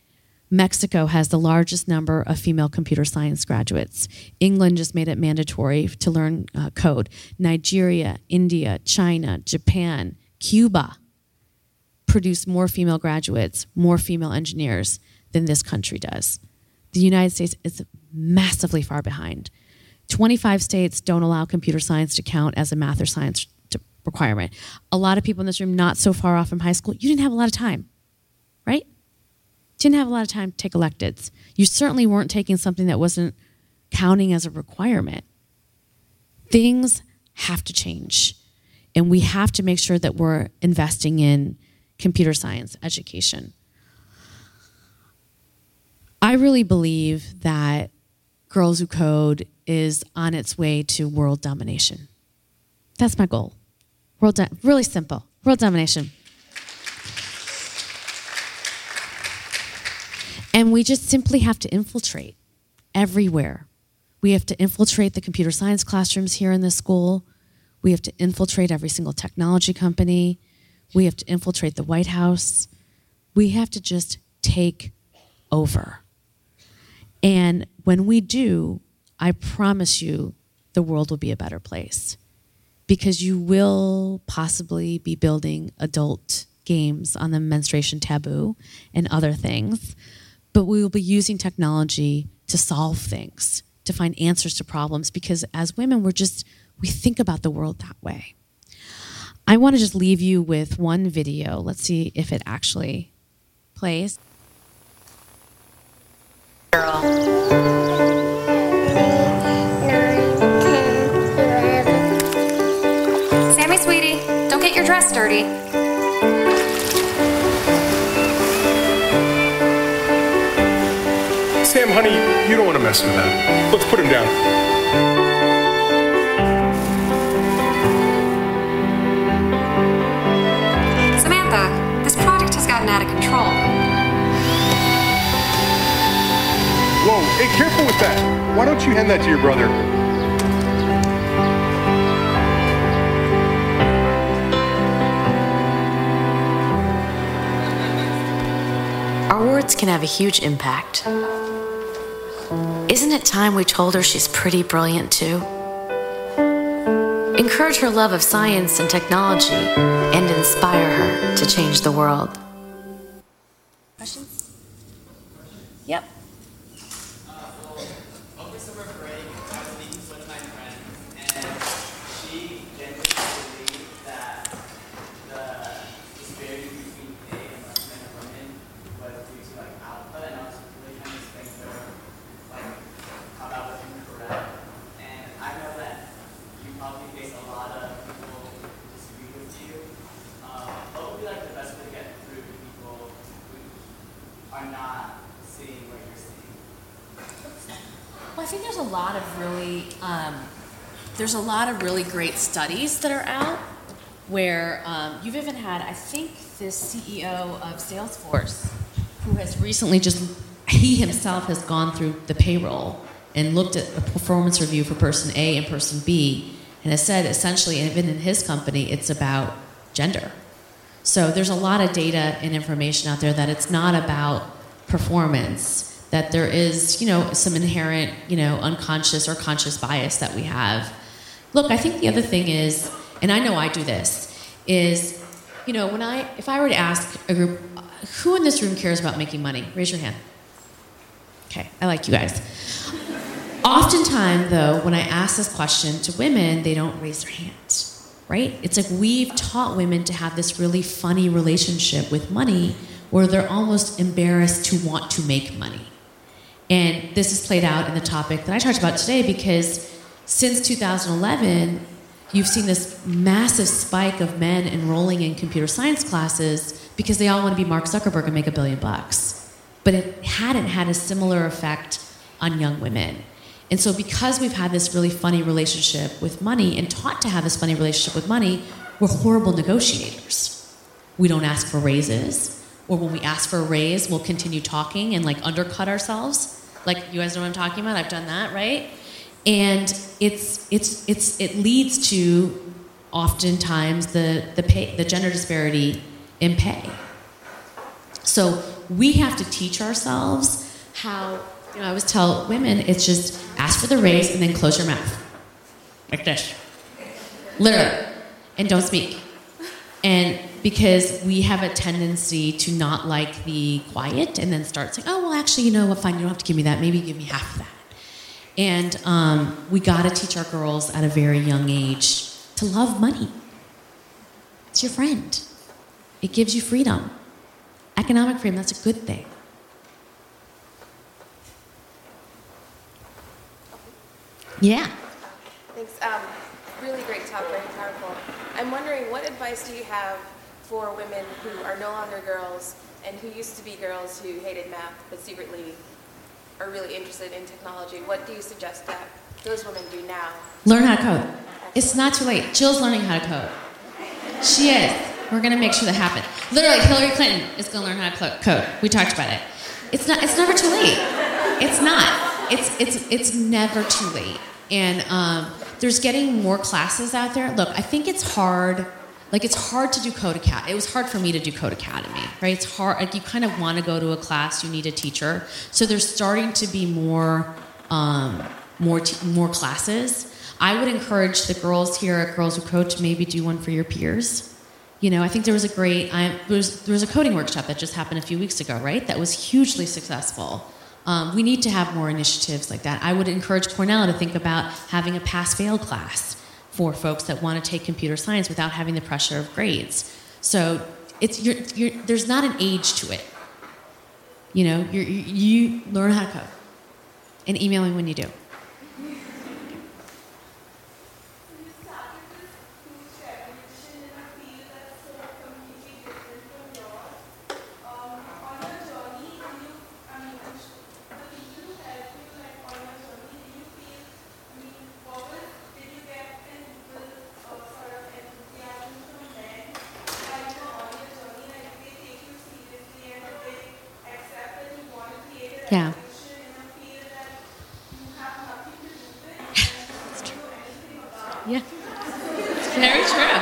Mexico has the largest number of female computer science graduates. England just made it mandatory to learn uh, code. Nigeria, India, China, Japan, Cuba produce more female graduates, more female engineers than this country does. The United States is massively far behind. twenty-five states don't allow computer science to count as a math or science to requirement. A lot of people in this room not so far off from high school, you didn't have a lot of time, right? Didn't have a lot of time to take electives. You certainly weren't taking something that wasn't counting as a requirement. Things have to change, and we have to make sure that we're investing in computer science education. I really believe that Girls Who Code is on its way to world domination. That's my goal. World, do- really simple. World domination. And we just simply have to infiltrate everywhere. We have to infiltrate the computer science classrooms here in this school. We have to infiltrate every single technology company. We have to infiltrate the White House. We have to just take over. And when we do, I promise you the world will be a better place. Because you will possibly be building adult games on the menstruation taboo and other things, but we will be using technology to solve things, to find answers to problems, because as women, we're just, we think about the world that way. I want to just leave you with one video. Let's see if it actually plays. Girl. Sammy, sweetie, don't get your dress dirty. Sam, honey, you don't want to mess with that. Let's put him down. Samantha, this project has gotten out of control. Whoa, hey, careful with that. Why don't you hand that to your brother? Our words can have a huge impact. Isn't it time we told her she's pretty brilliant too? Encourage her love of science and technology and inspire her to change the world. Questions? Yep. Over summer break, I was speaking to one of my friends, and she genuinely believed that the disparity between pay among men and women was due to like output, and I was really trying to explain to her like how that was incorrect. And I know that you probably face a lot of people who disagree with you. Um, what would be like the best way to get through to people who are not seeing what you're seeing? Well, I think there's a lot of really, um, there's a lot of really great studies that are out where um, you've even had, I think, this C E O of Salesforce, who has recently just, he himself has gone through the payroll and looked at a performance review for person A and person B, and has said essentially, even in his company, it's about gender. So there's a lot of data and information out there that it's not about performance, that there is, you know, some inherent, you know, unconscious or conscious bias that we have. Look, I think the other thing is, and I know I do this, is, you know, when I, if I were to ask a group, who in this room cares about making money? Raise your hand. Okay, I like you guys. Oftentimes, though, when I ask this question to women, they don't raise their hands, right? It's like we've taught women to have this really funny relationship with money where they're almost embarrassed to want to make money. And this is played out in the topic that I talked about today, because since two thousand eleven, you've seen this massive spike of men enrolling in computer science classes because they all want to be Mark Zuckerberg and make a billion bucks. But it hadn't had a similar effect on young women. And so because we've had this really funny relationship with money and taught to have this funny relationship with money, we're horrible negotiators. We don't ask for raises, or when we ask for a raise, we'll continue talking and like undercut ourselves. Like, you guys know what I'm talking about? I've done that, right? And it's it's it's it leads to oftentimes the the pay, the gender disparity in pay. So we have to teach ourselves how, you know, I always tell women, it's just ask for the raise and then close your mouth. Like this. Literally. And don't speak. And because we have a tendency to not like the quiet and then start saying, oh, well, actually, you know what, fine, you don't have to give me that. Maybe give me half of that. And um, we got to teach our girls at a very young age to love money. It's your friend. It gives you freedom. Economic freedom, that's a good thing. Yeah. Thanks. Um, really great talk, very powerful. I'm wondering, what advice do you have for women who are no longer girls and who used to be girls who hated math but secretly are really interested in technology? What do you suggest that those women do now? Learn how to code. It's not too late. Jill's learning how to code. She is. We're going to make sure that happens. Literally, Hillary Clinton is going to learn how to code. We talked about it. It's not. It's never too late. It's not. It's it's it's never too late. And um, there's getting more classes out there. Look, I think it's hard. Like, it's hard to do Code Academy. It was hard for me to do Code Academy, right? It's hard. Like, you kind of want to go to a class. You need a teacher. So there's starting to be more um, more t- more classes. I would encourage the girls here at Girls Who Code to maybe do one for your peers. You know, I think there was a great, I, there, was, there was a coding workshop that just happened a few weeks ago, right? That was hugely successful. Um, we need to have more initiatives like that. I would encourage Cornell to think about having a pass-fail class for folks that want to take computer science without having the pressure of grades. So it's you're, you're, there's not an age to it. You know, you're, you you learn how to code, and email me when you do. Yeah. It's true. Yeah. It's very true.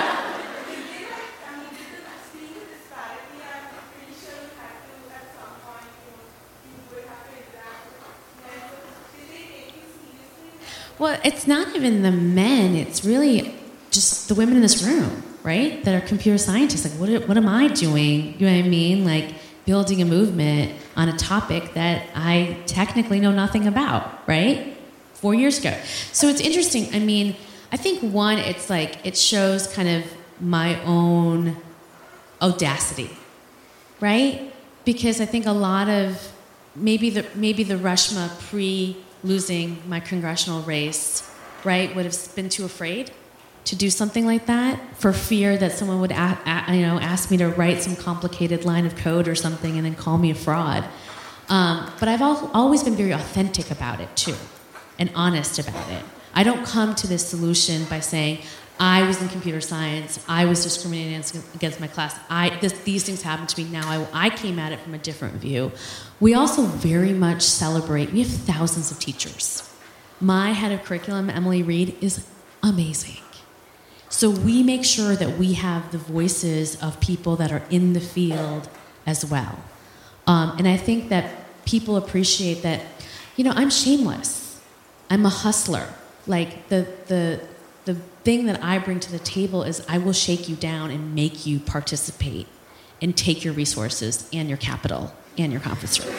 Well, it's not even the men. It's really just the women in this room, right? That are computer scientists. Like, what, what am I doing? You know what I mean? Like, building a movement on a topic that I technically know nothing about, right? Four years ago. So it's interesting. I mean, I think one, it's like, it shows kind of my own audacity, right? Because I think a lot of, maybe the, maybe the Reshma pre-losing my congressional race, right, would have been too afraid to do something like that for fear that someone would a, a, you know, ask me to write some complicated line of code or something and then call me a fraud. Um, but I've al- always been very authentic about it too, and honest about it. I don't come to this solution by saying, I was in computer science, I was discriminating against my class, I, this, these things happened to me now, I, I came at it from a different view. We also very much celebrate, we have thousands of teachers. My head of curriculum, Emily Reed, is amazing. So we make sure that we have the voices of people that are in the field as well. Um, and I think that people appreciate that, you know, I'm shameless. I'm a hustler. Like, the the the thing that I bring to the table is I will shake you down and make you participate and take your resources and your capital and your conference room.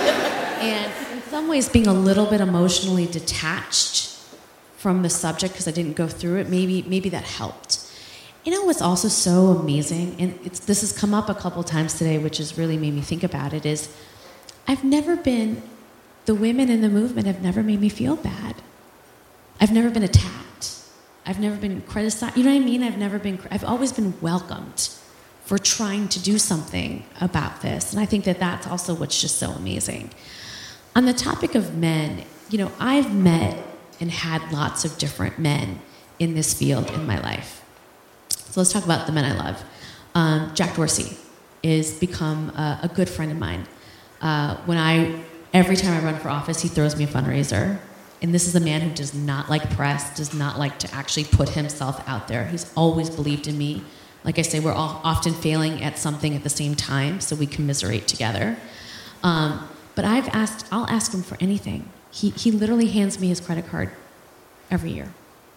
And in some ways, being a little bit emotionally detached from the subject because I didn't go through it, maybe maybe that helped. You know what's also so amazing, and it's, this has come up a couple times today, which has really made me think about it, is I've never been, the women in the movement have never made me feel bad. I've never been attacked. I've never been criticized. You know what I mean? I've never been, I've always been welcomed for trying to do something about this. And I think that that's also what's just so amazing. On the topic of men, you know, I've met and had lots of different men in this field in my life. So let's talk about the men I love. Um, Jack Dorsey is become a, a good friend of mine. Uh, when I, every time I run for office, he throws me a fundraiser. And this is a man who does not like press, does not like to actually put himself out there. He's always believed in me. Like I say, we're all often failing at something at the same time, so we commiserate together. Um, but I've asked, I'll ask him for anything. He, he literally hands me his credit card every year.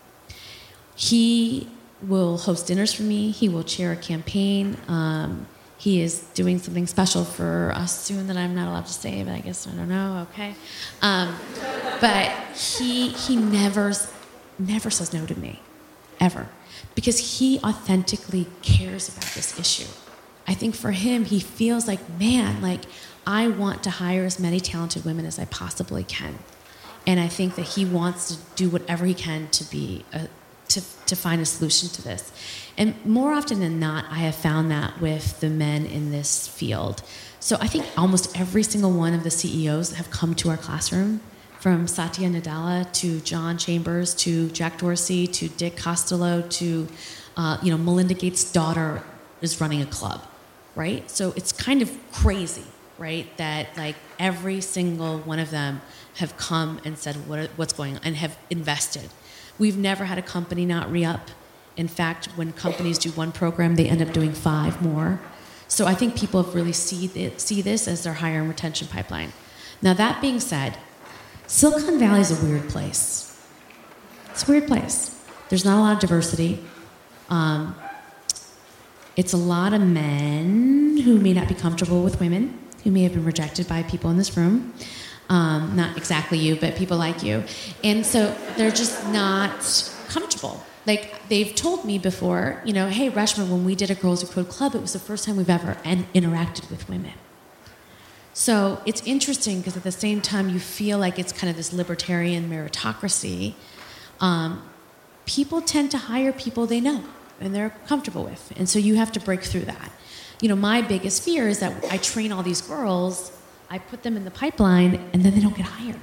He will host dinners for me. He will chair a campaign. Um, he is doing something special for us soon that I'm not allowed to say, but I guess I don't know, okay? Um, but he he never, never says no to me, ever. Because he authentically cares about this issue. I think for him, he feels like, man, like, I want to hire as many talented women as I possibly can. And I think that he wants to do whatever he can to be a, to, to find a solution to this. And more often than not, I have found that with the men in this field. So I think almost every single one of the C E Os that have come to our classroom, from from Satya Nadella to John Chambers to Jack Dorsey to Dick Costello to, uh, you know, Melinda Gates' daughter is running a club, right? So it's kind of crazy, right? That like every single one of them have come and said what are, what's going on and have invested. We've never had a company not re-up. In fact, when companies do one program, they end up doing five more. So I think people have really see, it, see this as their hire and retention pipeline. Now that being said, Silicon Valley is a weird place. It's a weird place. There's not a lot of diversity. Um, it's a lot of men who may not be comfortable with women, who may have been rejected by people in this room. Um, not exactly you, but people like you. And so they're just not comfortable. Like, they've told me before, you know, hey, Reshma, when we did a Girls Who Code Club, it was the first time we've ever en- interacted with women. So it's interesting because at the same time you feel like it's kind of this libertarian meritocracy. Um, people tend to hire people they know and they're comfortable with. And so you have to break through that. You know, my biggest fear is that I train all these girls, I put them in the pipeline, and then they don't get hired.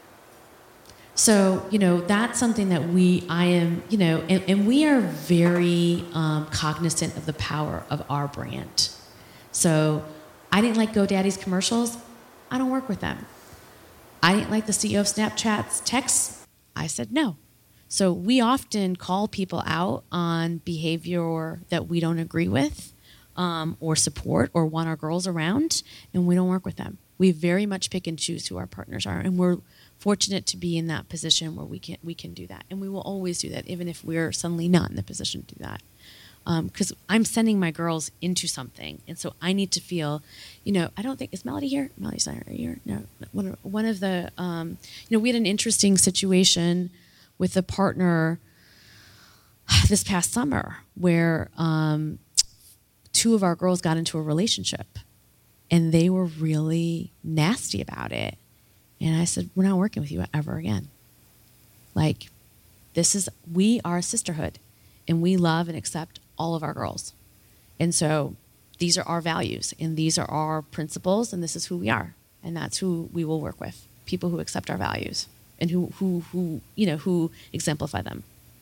So, you know, that's something that we, I am, you know, and, and we are very um, cognizant of the power of our brand. So I didn't like GoDaddy's commercials. I don't work with them. I didn't like the C E O of Snapchat's texts. I said no. So we often call people out on behavior that we don't agree with um, or support or want our girls around, and we don't work with them. We very much pick and choose who our partners are, and we're fortunate to be in that position where we can we can do that, and we will always do that, even if we're suddenly not in the position to do that. Because um, I'm sending my girls into something, and so I need to feel, you know, I don't think is Melody here. Melody's not here. No, one of, one of the, um, you know, we had an interesting situation with a partner this past summer where um, two of our girls got into a relationship. And they were really nasty about it. And I said, we're not working with you ever again. Like, this is, we are a sisterhood. And we love and accept all of our girls. And so these are our values. And these are our principles. And this is who we are. And that's who we will work with. People who accept our values. And who, who, who you know, who exemplify them.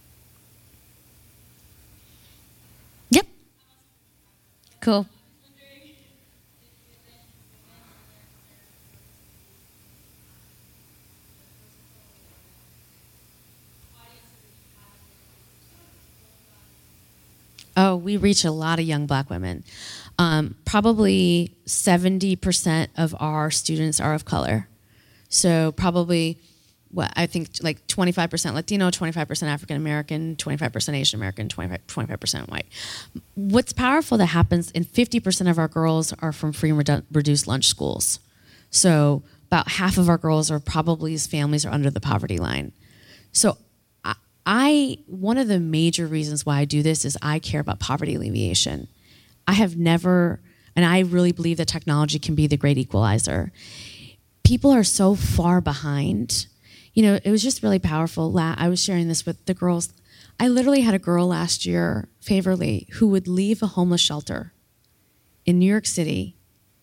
Yep. Cool. Oh, we reach a lot of young black women. Um, probably seventy percent of our students are of color. So probably, what I think like twenty-five percent Latino, twenty-five percent African American, twenty-five percent Asian American, twenty-five percent white. What's powerful that happens, and fifty percent of our girls are from free and redu- reduced lunch schools. So about half of our girls are probably, families are under the poverty line. So I, one of the major reasons why I do this is I care about poverty alleviation. I have never, and I really believe that technology can be the great equalizer. People are so far behind. You know, it was just really powerful. I was sharing this with the girls. I literally had a girl last year, Favorly, who would leave a homeless shelter in New York City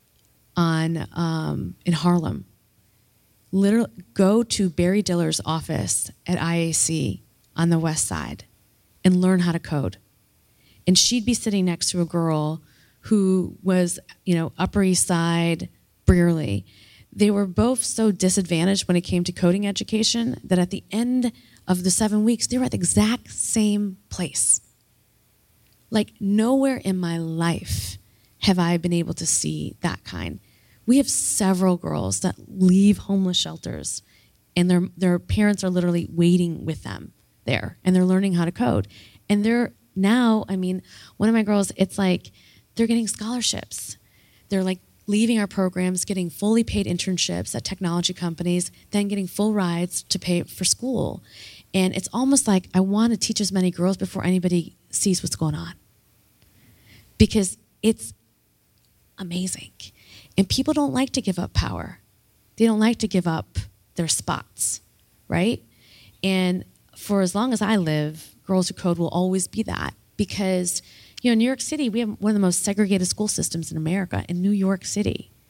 on um, in Harlem, literally go to Barry Diller's office at I A C on the west side and learn how to code. And she'd be sitting next to a girl who was, you know, Upper East Side, Brearley. They were both so disadvantaged when it came to coding education that at the end of the seven weeks, they were at the exact same place. Like, nowhere in my life have I been able to see that kind. We have several girls that leave homeless shelters and their their parents are literally waiting with them there, and they're learning how to code. And they're now, I mean, one of my girls, it's like they're getting scholarships. They're like leaving our programs, getting fully paid internships at technology companies, then getting full rides to pay for school. And it's almost like I want to teach as many girls before anybody sees what's going on. Because it's amazing. And people don't like to give up power. They don't like to give up their spots, right? And for as long as I live, Girls Who Code will always be that, because, you know, in New York City, we have one of the most segregated school systems in America, in New York City.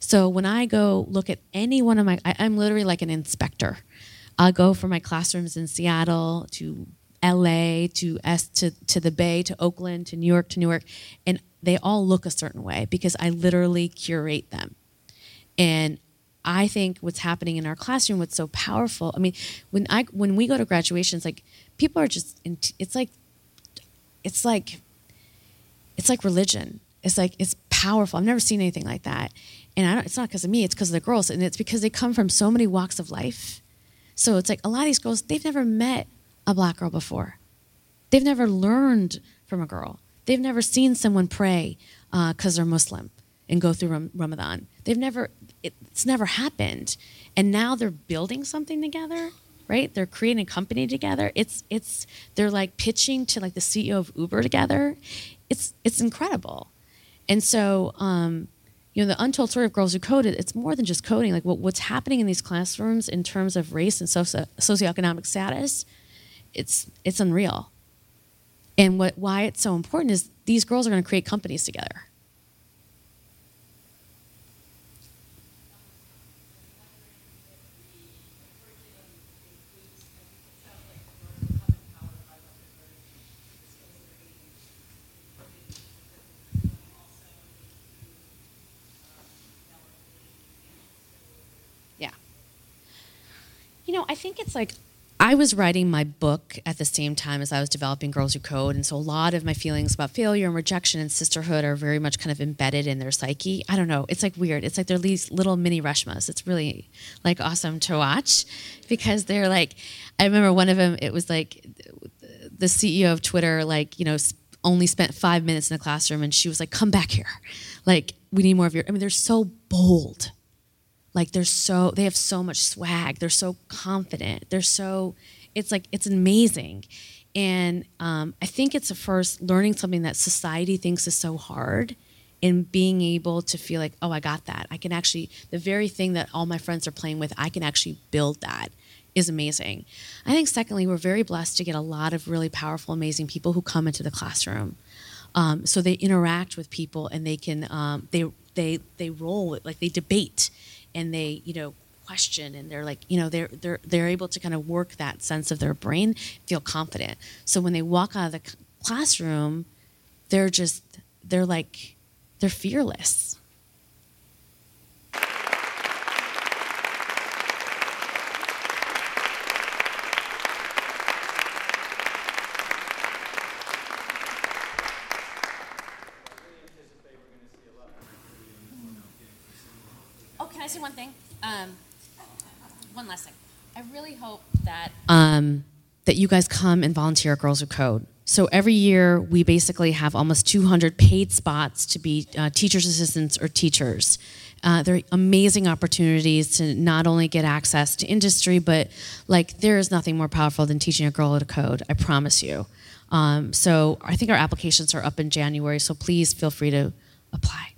So when I go look at any one of my, I, I'm literally like an inspector. I'll go from my classrooms in Seattle to L A to S to, to the Bay to Oakland to New York to Newark, and they all look a certain way because I literally curate them. And I think what's happening in our classroom, what's so powerful. I mean, when I when we go to graduations, like people are just, in, it's like, it's like, it's like religion. It's like it's powerful. I've never seen anything like that, and I don't, it's not because of me. It's because of the girls, and it's because they come from so many walks of life. So it's like a lot of these girls, they've never met a black girl before. They've never learned from a girl. They've never seen someone pray because uh, they're Muslim and go through Ram- Ramadan. They've never, it, it's never happened. And now they're building something together, right? They're creating a company together. It's, it's, they're like pitching to like the C E O of Uber together. It's, it's incredible. And so, um, you know, the untold story of Girls Who Coded, it's more than just coding. Like what, what's happening in these classrooms in terms of race and socio- socioeconomic status, it's it's unreal. And what why it's so important is these girls are going to create companies together. Yeah. You know, I think it's like, I was writing my book at the same time as I was developing Girls Who Code, and so a lot of my feelings about failure and rejection and sisterhood are very much kind of embedded in their psyche. I don't know. It's like weird. It's like they're these little mini Reshmas. It's really like awesome to watch because they're like, I remember one of them, it was like the C E O of Twitter, like, you know, only spent five minutes in the classroom, and she was like, come back here. Like, we need more of your, I mean, they're so bold. Like they're so, they have so much swag. They're so confident. They're so, it's like, it's amazing. And um, I think it's a first learning something that society thinks is so hard and being able to feel like, oh, I got that. I can actually, the very thing that all my friends are playing with, I can actually build that is amazing. I think secondly, we're very blessed to get a lot of really powerful, amazing people who come into the classroom. Um, so they interact with people and they can, um, they, they, they roll, like they debate. And they, you know, question, and they're like, you know, they're they're they're able to kind of work that sense of their brain, feel confident. So when they walk out of the classroom, they're just, they're like, they're fearless. Oh, can I say one thing? Um, one last thing. I really hope that um, that you guys come and volunteer at Girls Who Code. So every year we basically have almost two hundred paid spots to be uh, teachers' assistants or teachers. Uh, they're amazing opportunities to not only get access to industry, but like there is nothing more powerful than teaching a girl how to code. I promise you. Um, so I think our applications are up in January. So please feel free to apply.